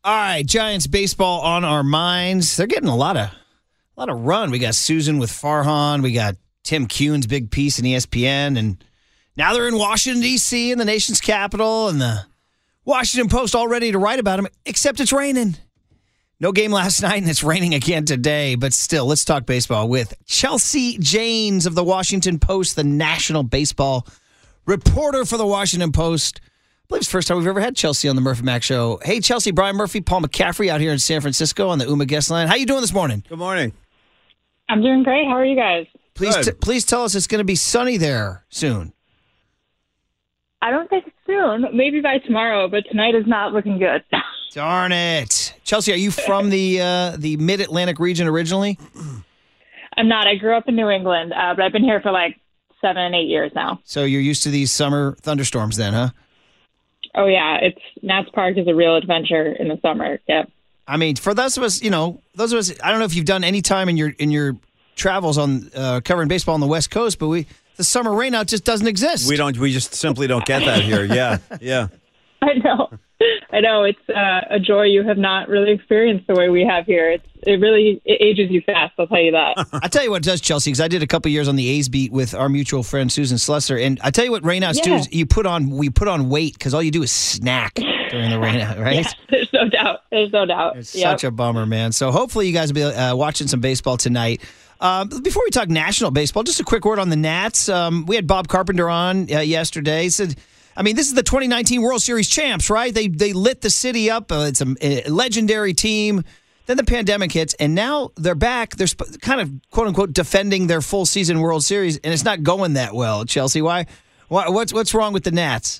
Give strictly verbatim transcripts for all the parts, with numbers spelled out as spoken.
All right, Giants baseball on our minds. They're getting a lot of a lot of run. We got Susan with Farhan. We got Tim Kuhn's big piece in E S P N. And now they're in Washington, D C, in the nation's capital. And the Washington Post all ready to write about them, except it's raining. No game last night, and it's raining again today. But still, let's talk baseball with Chelsea Janes of the Washington Post, the national baseball reporter for the Washington Post. I believe it's the first time we've ever had Chelsea on the Murphy Mac Show. Hey, Chelsea, Brian Murphy, Paul McCaffrey out here in San Francisco on the Uma guest line. How you doing this morning? Good morning. I'm doing great. How are you guys? Please, t- please tell us it's going to be sunny there soon. I don't think soon. Maybe by tomorrow, but tonight is not looking good. Darn it. Chelsea, are you from the uh, the Mid-Atlantic region originally? I'm not. I grew up in New England, uh, but I've been here for like seven, eight years now. So you're used to these summer thunderstorms then, huh? Oh, yeah. It's Nats Park is a real adventure in the summer. Yep. I mean, for those of us, you know, those of us, I don't know if you've done any time in your in your travels on uh, covering baseball on the West Coast, but we the summer rainout just doesn't exist. We don't. We just simply don't get that here. Yeah, yeah. I know. I know. It's uh, a joy you have not really experienced the way we have here. It's It really it ages you fast, I'll tell you that. I tell you what it does, Chelsea, because I did a couple years on the A's beat with our mutual friend Susan Slusser, and I tell you what rainouts Yeah. do is you put on we put on weight because all you do is snack during the rainout, right? Yeah, there's no doubt. There's no doubt. It's Yep. such a bummer, man. So hopefully you guys will be uh, watching some baseball tonight. Um, before we talk national baseball, just a quick word on the Nats. Um, we had Bob Carpenter on uh, yesterday. He said, I mean, this is the twenty nineteen World Series champs, right? They they lit the city up. Uh, it's a, a legendary team. Then the pandemic hits, and now they're back. They're sp- kind of, quote unquote, defending their full season World Series, and it's not going that well, Chelsea. Why? Why what's, what's wrong with the Nats?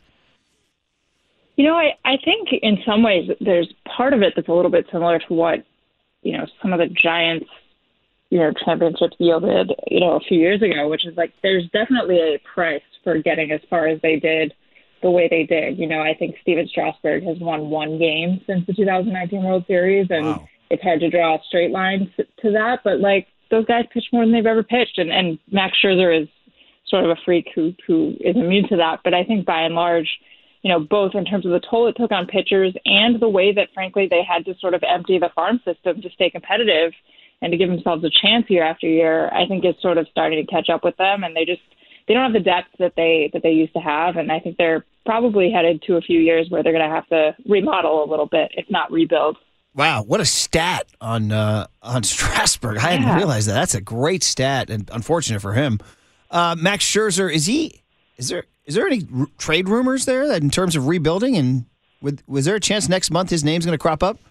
You know, I, I think in some ways there's part of it that's a little bit similar to what, you know, some of the Giants, you know, championships yielded, you know, a few years ago, which is like there's definitely a price for getting as far as they did the way they did. You know, I think Steven Strasburg has won one game since the two thousand nineteen World Series, and Wow. it's hard to draw a straight line to that. But, like, those guys pitch more than they've ever pitched, and, and Max Scherzer is sort of a freak who, who is immune to that. But I think by and large, you know, both in terms of the toll it took on pitchers and the way that, frankly, they had to sort of empty the farm system to stay competitive and to give themselves a chance year after year, I think is sort of starting to catch up with them. And they just they don't have the depth that they that they used to have. And I think they're probably headed to a few years where they're going to have to remodel a little bit, if not rebuild. Wow, what a stat on uh, on Strasburg. I hadn't Yeah. realized that. That's a great stat, and unfortunate for him. Uh, Max Scherzer, is he? Is there is there any r- trade rumors there that in terms of rebuilding? And with, was there a chance next month his name's going to crop up?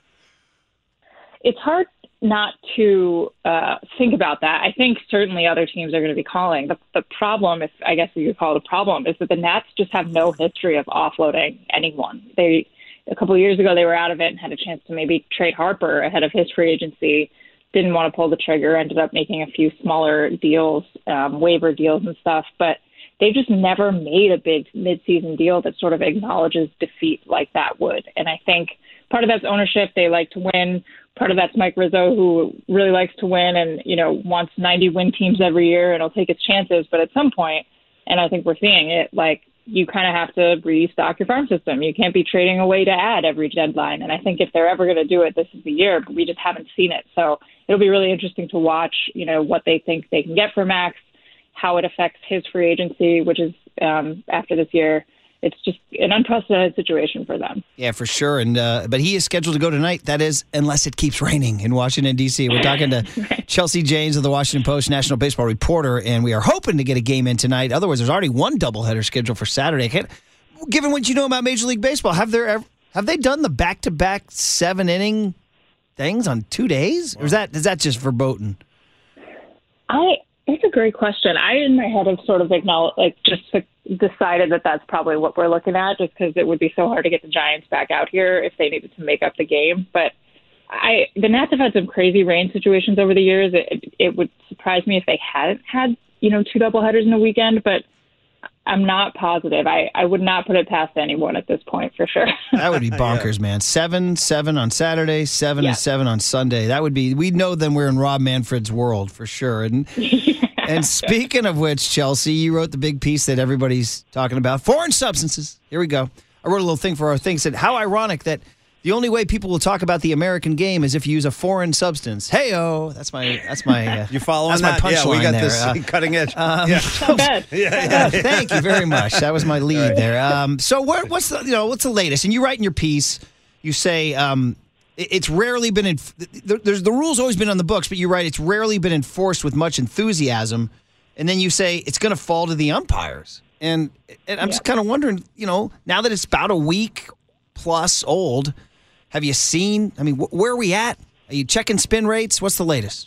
It's hard not to uh, think about that. I think certainly other teams are going to be calling. The, the problem, if I guess you could call it a problem, is that the Nats just have no history of offloading anyone. They a couple of years ago they were out of it and had a chance to maybe trade Harper ahead of his free agency. Didn't want to pull the trigger. Ended up making a few smaller deals, um, waiver deals and stuff, but they've just never made a big midseason deal that sort of acknowledges defeat like that would. And I think part of that's ownership. They like to win. Part of that's Mike Rizzo, who really likes to win and, you know, wants ninety win teams every year and will take his chances. But at some point, and I think we're seeing it, like, you kind of have to restock your farm system. You can't be trading away to add every deadline. And I think if they're ever going to do it, this is the year, but we just haven't seen it. So it'll be really interesting to watch, you know, what they think they can get for Max, how it affects his free agency, which is um, after this year. It's just an unprecedented situation for them. Yeah, for sure. And uh, but he is scheduled to go tonight. That is, unless it keeps raining in Washington, D C. We're talking to Chelsea Janes of the Washington Post, national baseball reporter, and we are hoping to get a game in tonight. Otherwise, there's already one doubleheader scheduled for Saturday. Can't, given what you know about Major League Baseball, have there ever, have they done the back-to-back seven-inning things on two days? Or is that is that just verboten? I It's a great question. I, in my head, have sort of acknowledged, like, just decided that that's probably what we're looking at, just because it would be so hard to get the Giants back out here if they needed to make up the game. But I, the Nats have had some crazy rain situations over the years. It, it would surprise me if they hadn't had, you know, two doubleheaders in a weekend, but I'm not positive. I, I would not put it past anyone at this point, for sure. That would be bonkers, man. Seven, seven on Saturday, seven Yeah. and seven on Sunday. That would be, we know then we're in Rob Manfred's world for sure. And and speaking of which, Chelsea, you wrote the big piece that everybody's talking about. Foreign substances. Here we go. I wrote a little thing for our thing. Said, how ironic that The only way people will talk about the American game is if you use a foreign substance. Hey-oh. That's my, that's my, uh, You following that's that? my Yeah, we punchline got there. this Uh, cutting edge. um, yeah. Not bad. yeah, Uh, yeah. thank you very much. That was my lead there. Um, so what, what's the, you know, what's the latest? And you write in your piece, you say um, it- it's rarely been, in, there's the rule's always been on the books, but you write it's rarely been enforced with much enthusiasm. And then you say it's going to fall to the umpires. And, and I'm Yeah. just kind of wondering, you know, now that it's about a week plus old, have you seen, I mean, wh- where are we at? Are you checking spin rates? What's the latest?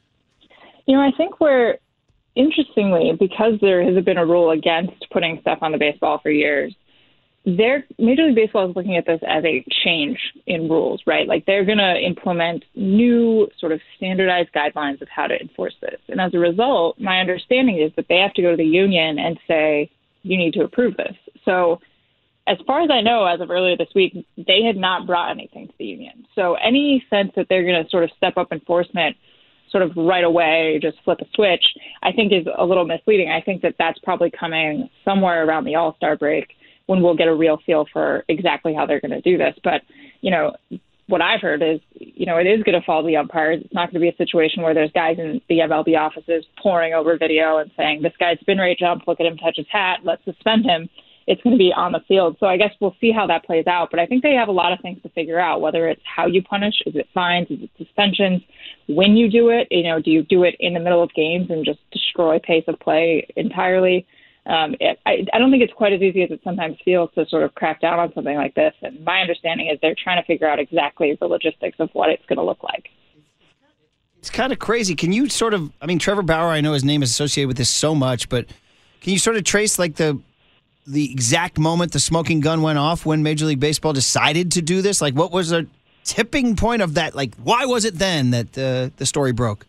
You know, I think we're, interestingly, because there has been a rule against putting stuff on the baseball for years, they're, Major League Baseball is looking at this as a change in rules, right? Like they're going to implement new sort of standardized guidelines of how to enforce this. And as a result, my understanding is that they have to go to the union and say, you need to approve this. So as far as I know, as of earlier this week, they had not brought anything to the union. So any sense that they're going to sort of step up enforcement sort of right away, just flip a switch, I think is a little misleading. I think that that's probably coming somewhere around the All-Star break when we'll get a real feel for exactly how they're going to do this. But, you know, what I've heard is, you know, it is going to fall to the umpires. It's not going to be a situation where there's guys in the M L B offices pouring over video and saying, this guy's spin rate jump, look at him touch his hat, let's suspend him. It's going to be on the field. So I guess we'll see how that plays out. But I think they have a lot of things to figure out, whether it's how you punish, is it fines, is it suspensions, when you do it, you know, do you do it in the middle of games and just destroy pace of play entirely? Um, it, I, I don't think it's quite as easy as it sometimes feels to sort of crack down on something like this. And my understanding is they're trying to figure out exactly the logistics of what it's going to look like. It's kind of crazy. Can you sort of, I mean, Trevor Bauer, I know his name is associated with this so much, but can you sort of trace like the the exact moment the smoking gun went off when Major League Baseball decided to do this? Like, what was the tipping point of that? Like, why was it then that uh, the story broke?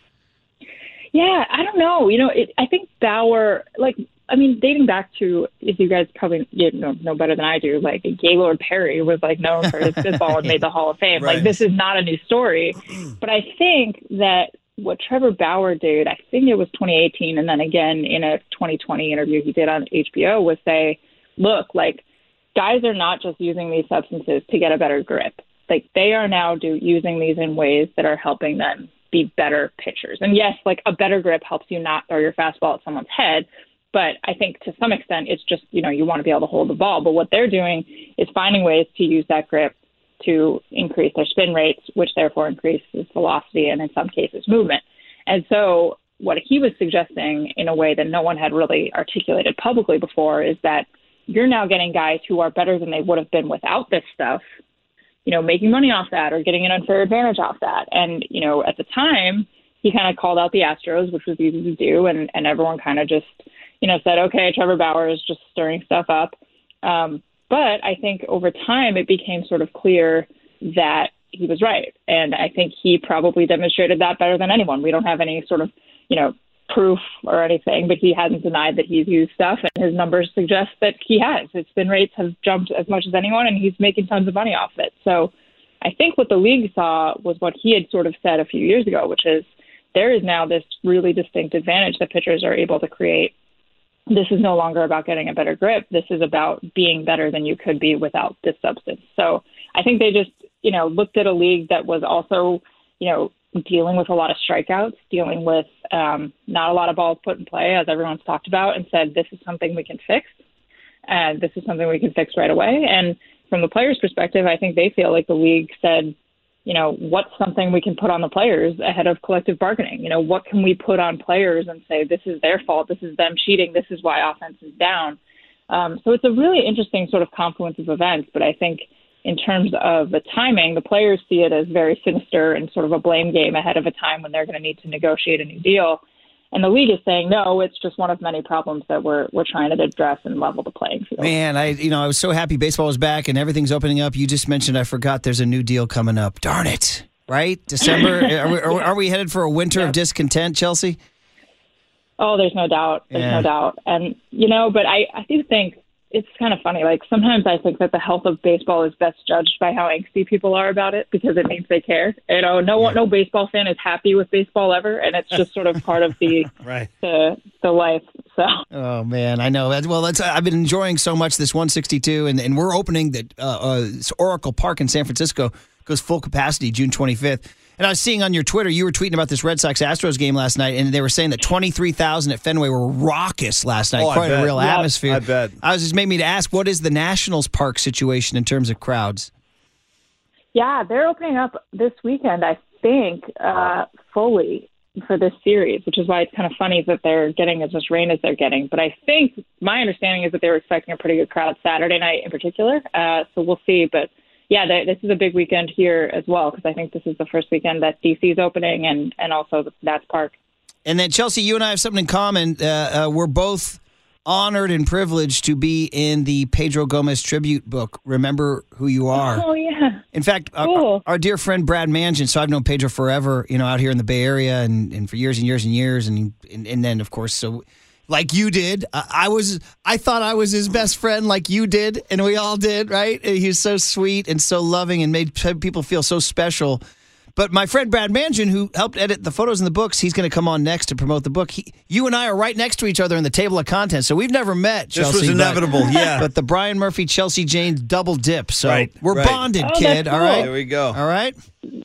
Yeah, I don't know. You know, it, I think Bauer, like, I mean, dating back to, as you guys probably you know, know better than I do, like Gaylord Perry was like known for his spitball and made the Hall of Fame. Right. Like, this is not a new story. But I think that what Trevor Bauer did, I think it was twenty eighteen, and then again in a twenty twenty interview he did on H B O, was say, look, like, guys are not just using these substances to get a better grip. Like, they are now do, using these in ways that are helping them be better pitchers. And yes, like, a better grip helps you not throw your fastball at someone's head. But I think to some extent, it's just, you know, you want to be able to hold the ball. But what they're doing is finding ways to use that grip to increase their spin rates, which therefore increases velocity and in some cases movement. And so what he was suggesting in a way that no one had really articulated publicly before is that you're now getting guys who are better than they would have been without this stuff, you know, making money off that or getting an unfair advantage off that. And, you know, at the time, he kind of called out the Astros, which was easy to do. And, and everyone kind of just, you know, said, okay, Trevor Bauer is just stirring stuff up. Um, but I think over time it became sort of clear that he was right. And I think he probably demonstrated that better than anyone. We don't have any sort of, you know, proof or anything, but he hasn't denied that he's used stuff, and his numbers suggest that he has. His spin rates have jumped as much as anyone, and he's making tons of money off it. So I think what the league saw was what he had sort of said a few years ago, which is there is now this really distinct advantage that pitchers are able to create. This is no longer about getting a better grip. This is about being better than you could be without this substance. So I think they just, you know, looked at a league that was also, you know, dealing with a lot of strikeouts, dealing with um, not a lot of balls put in play, as everyone's talked about, and said, this is something we can fix. And this is something we can fix right away. And from the players' perspective, I think they feel like the league said, you know, what's something we can put on the players ahead of collective bargaining? You know, what can we put on players and say, this is their fault, this is them cheating, this is why offense is down. Um, so it's a really interesting sort of confluence of events. But I think in terms of the timing, the players see it as very sinister and sort of a blame game ahead of a time when they're going to need to negotiate a new deal. And the league is saying, no, it's just one of many problems that we're we're trying to address and level the playing field. Man, I you know I was so happy baseball was back and everything's opening up. You just mentioned I forgot there's a new deal coming up. Darn it! Right, December. are, we, are, are we headed for a winter yeah. of discontent, Chelsea? Oh, there's no doubt. There's yeah. no doubt. And you know, but I I do think it's kind of funny. Like sometimes I think that the health of baseball is best judged by how angsty people are about it because it means they care. You know, no one, no baseball fan is happy with baseball ever, and it's just sort of part of the right. the the life. So. Oh man, I know. Well, that's, I've been enjoying so much this one sixty-two, and, and we're opening the uh, uh, Oracle Park in San Francisco goes full capacity June twenty-fifth. And I was seeing on your Twitter, you were tweeting about this Red Sox-Astros game last night, and they were saying that twenty-three thousand at Fenway were raucous last night. Oh, Quite a real yep. atmosphere. I bet. I was just made me to ask, what is the Nationals Park situation in terms of crowds? Yeah, they're opening up this weekend, I think, uh, fully for this series, which is why it's kind of funny that they're getting as much rain as they're getting. But I think my understanding is that they were expecting a pretty good crowd Saturday night in particular. Uh, so we'll see. But yeah, they, this is a big weekend here as well because I think this is the first weekend that D C is opening and, and also the Nats Park. And then, Chelsea, you and I have something in common. Uh, uh, we're both honored and privileged to be in the Pedro Gomez tribute book, Remember Who You Are. Oh, yeah. In fact, cool. our, our dear friend Brad Mangin, so I've known Pedro forever, you know, out here in the Bay Area and, and for years and years and years. And, and, and then, of course, so like you did, I, I was, I thought I was his best friend like you did, and we all did, right? He was so sweet and so loving and made people feel so special. But my friend Brad Mangin, who helped edit the photos in the books, he's going to come on next to promote the book. He, you and I are right next to each other in the table of contents, so we've never met, Chelsea. This was inevitable, but, yeah. But the Brian Murphy, Chelsea Janes double dip, so right, we're right. bonded, oh, kid, cool. all right? There we go. All right?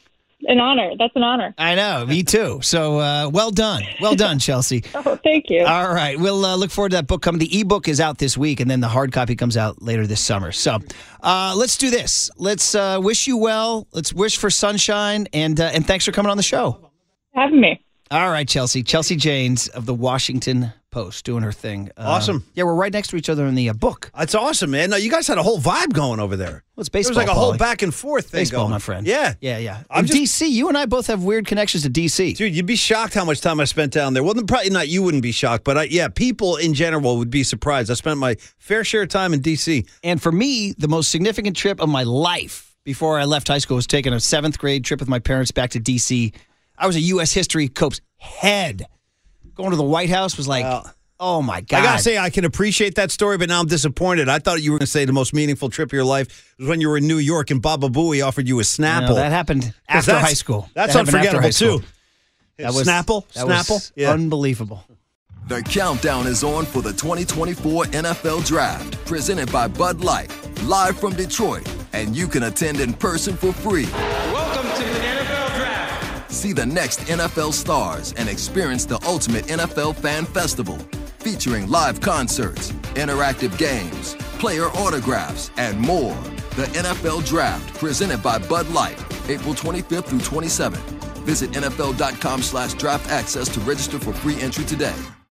An honor. That's an honor. I know, me too. So uh, well done. Well done, Chelsea. Oh, thank you. All right. We'll uh, look forward to that book coming. The ebook is out this week, and then the hard copy comes out later this summer. So uh, let's do this. Let's uh, wish you well. Let's wish for sunshine, and uh, and thanks for coming on the show. Having me. All right, Chelsea. Chelsea Janes of the Washington Post doing her thing. Uh, Awesome. Yeah, we're right next to each other in the uh, book. That's awesome, man. No, you guys had a whole vibe going over there. Well, it's baseball, There was like a whole Paulie. back and forth thing Baseball, going. my friend. Yeah. Yeah, yeah. I'm In just- D C, you and I both have weird connections to D C. Dude, you'd be shocked how much time I spent down there. Well, then probably not you wouldn't be shocked, but I, yeah, people in general would be surprised. I spent my fair share of time in D C. And for me, the most significant trip of my life before I left high school was taking a seventh grade trip with my parents back to D C. I was a U S history Cope's head. Going to the White House was like, Well, oh, my God. I got to say, I can appreciate that story, but now I'm disappointed. I thought you were going to say the most meaningful trip of your life was when you were in New York and Baba Booey offered you a Snapple. No, that happened after that's- high school. That's That happened after unforgettable, high school. too. That was, Snapple? That Snapple? was Yeah. unbelievable. The countdown is on for the twenty twenty-four N F L Draft, presented by Bud Light, live from Detroit, and you can attend in person for free. Welcome to the N F L Draft. See the next N F L stars and experience the ultimate N F L fan festival, featuring live concerts, interactive games, player autographs, and more. The N F L Draft, presented by Bud Light, April twenty-fifth through twenty-seventh. Visit N F L dot com slash draft access to register for free entry today.